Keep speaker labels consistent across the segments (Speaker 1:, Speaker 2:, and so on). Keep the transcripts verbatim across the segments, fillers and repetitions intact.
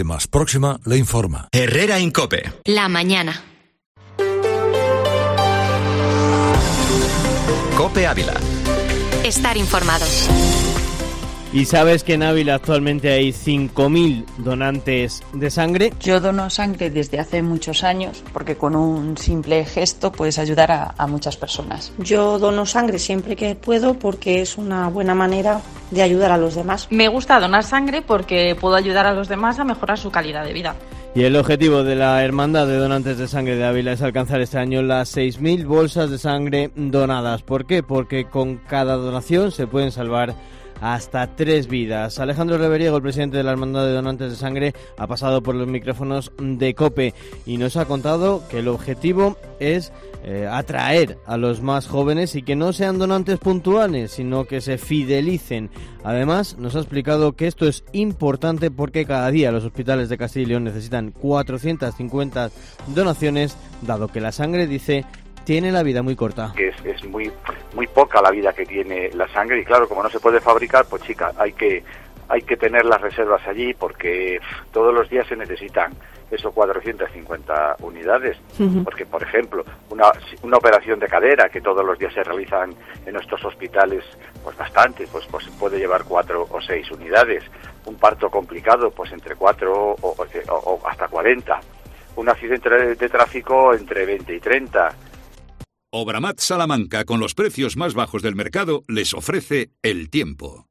Speaker 1: Más próxima le informa.
Speaker 2: Herrera Incope.
Speaker 3: La mañana.
Speaker 2: Cope Ávila.
Speaker 3: Estar informados.
Speaker 4: ¿Y sabes que en Ávila actualmente hay cinco mil donantes de sangre?
Speaker 5: Yo dono sangre desde hace muchos años porque con un simple gesto puedes ayudar a, a muchas personas.
Speaker 6: Yo dono sangre siempre que puedo porque es una buena manera de ayudar a los demás.
Speaker 7: Me gusta donar sangre porque puedo ayudar a los demás a mejorar su calidad de vida.
Speaker 4: Y el objetivo de la Hermandad de Donantes de Sangre de Ávila es alcanzar este año las seis mil bolsas de sangre donadas. ¿Por qué? Porque con cada donación se pueden salvar hasta tres vidas. Alejandro Reveriego, el presidente de la Hermandad de Donantes de Sangre, ha pasado por los micrófonos de COPE y nos ha contado que el objetivo es eh, atraer a los más jóvenes y que no sean donantes puntuales, sino que se fidelicen. Además, nos ha explicado que esto es importante porque cada día los hospitales de Castilla y León necesitan cuatrocientas cincuenta donaciones, dado que la sangre, dice, tiene la vida muy corta.
Speaker 8: Que es, es muy muy poca la vida que tiene la sangre y claro, como no se puede fabricar, pues chica, hay que hay que tener las reservas allí porque pff, todos los días se necesitan esos cuatrocientas cincuenta unidades, uh-huh. Porque por ejemplo, una una operación de cadera que todos los días se realizan en nuestros hospitales, pues bastante, pues pues puede llevar cuatro o seis unidades. Un parto complicado, pues entre cuatro o, o, o hasta cuarenta. Un accidente de tráfico entre veinte y treinta.
Speaker 9: Obramat Salamanca, con los precios más bajos del mercado, les ofrece el tiempo.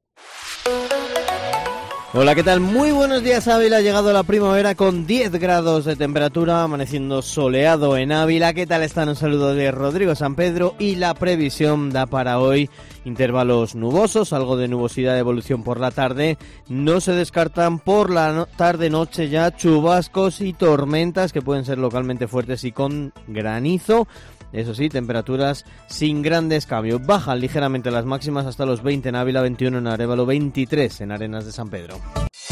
Speaker 4: Hola, ¿qué tal? Muy buenos días, Ávila. Ha llegado la primavera con diez grados de temperatura, amaneciendo soleado en Ávila. ¿Qué tal están? Un saludo de Rodrigo San Pedro y la previsión da para hoy intervalos nubosos, algo de nubosidad de evolución por la tarde. No se descartan por la no- tarde-noche ya chubascos y tormentas que pueden ser localmente fuertes y con granizo. Eso sí, temperaturas sin grandes cambios. Bajan ligeramente las máximas hasta los veinte en Ávila, veintiuno en Arévalo, veintitrés en Arenas de San Pedro.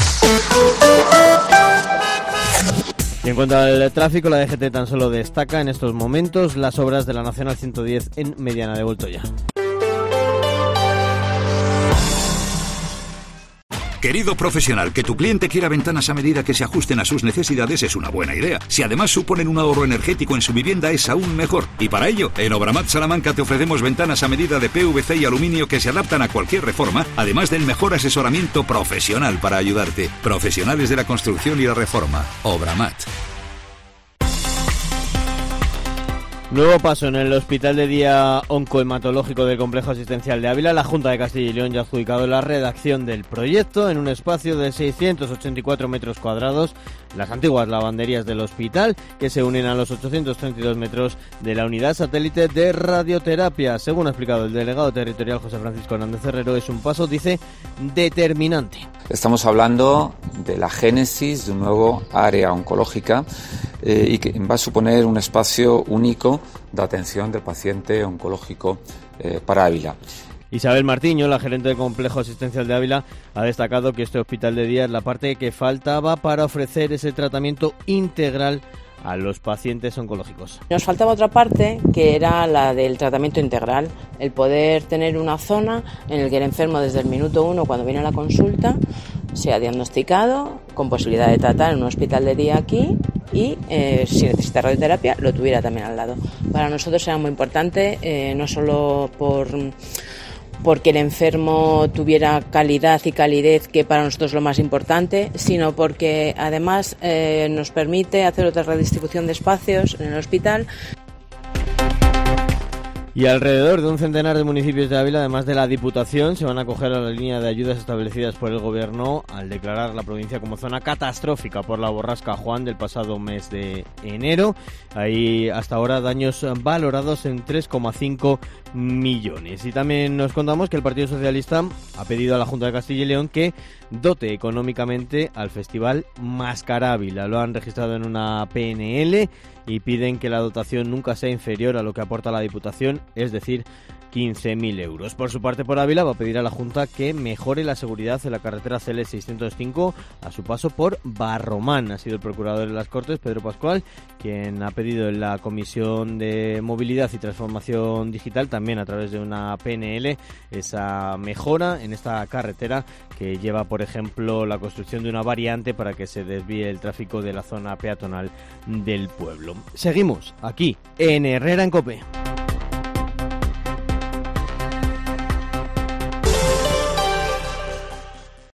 Speaker 4: Y en cuanto al tráfico, la D G T tan solo destaca en estos momentos las obras de la Nacional ciento diez en Mediana de Voltoya.
Speaker 9: Querido profesional, que tu cliente quiera ventanas a medida que se ajusten a sus necesidades es una buena idea. Si además suponen un ahorro energético en su vivienda es aún mejor. Y para ello, en Obramat Salamanca te ofrecemos ventanas a medida de P V C y aluminio que se adaptan a cualquier reforma, además del mejor asesoramiento profesional para ayudarte. Profesionales de la construcción y la reforma. Obramat.
Speaker 4: Nuevo paso en el Hospital de Día Oncohematológico del Complejo Asistencial de Ávila. La Junta de Castilla y León ya ha adjudicado la redacción del proyecto en un espacio de seiscientos ochenta y cuatro metros cuadrados. Las antiguas lavanderías del hospital, que se unen a los ochocientos treinta y dos metros de la unidad satélite de radioterapia. Según ha explicado el delegado territorial José Francisco Hernández Herrero, es un paso, dice, determinante.
Speaker 10: Estamos hablando de la génesis de un nuevo área oncológica eh, y que va a suponer un espacio único de atención del paciente oncológico eh, para Ávila.
Speaker 4: Isabel Martiño, la gerente del Complejo Asistencial de Ávila, ha destacado que este hospital de día es la parte que faltaba para ofrecer ese tratamiento integral a los pacientes oncológicos.
Speaker 11: Nos faltaba otra parte que era la del tratamiento integral, el poder tener una zona en la que el enfermo desde el minuto uno cuando viene a la consulta sea diagnosticado con posibilidad de tratar en un hospital de día aquí y eh, si necesita radioterapia lo tuviera también al lado. Para nosotros era muy importante, eh, no solo por porque el enfermo tuviera calidad y calidez, que para nosotros es lo más importante, sino porque además eh, nos permite hacer otra redistribución de espacios en el hospital.
Speaker 4: Y alrededor de un centenar de municipios de Ávila, además de la Diputación, se van a acoger a la línea de ayudas establecidas por el Gobierno al declarar la provincia como zona catastrófica por la borrasca Juan del pasado mes de enero. Hay hasta ahora daños valorados en tres coma cinco millones. Y también nos contamos que el Partido Socialista ha pedido a la Junta de Castilla y León que dote económicamente al Festival Máscara Ávila. Lo han registrado en una P N L y piden que la dotación nunca sea inferior a lo que aporta la Diputación, es decir, quince mil euros. Por su parte, por Ávila va a pedir a la Junta que mejore la seguridad en la carretera C L seiscientos cinco a su paso por Barromán. Ha sido el procurador de las Cortes, Pedro Pascual, quien ha pedido en la Comisión de Movilidad y Transformación Digital, también a través de una P N L, esa mejora en esta carretera que lleva, por ejemplo, la construcción de una variante para que se desvíe el tráfico de la zona peatonal del pueblo. Seguimos aquí en Herrera en COPE.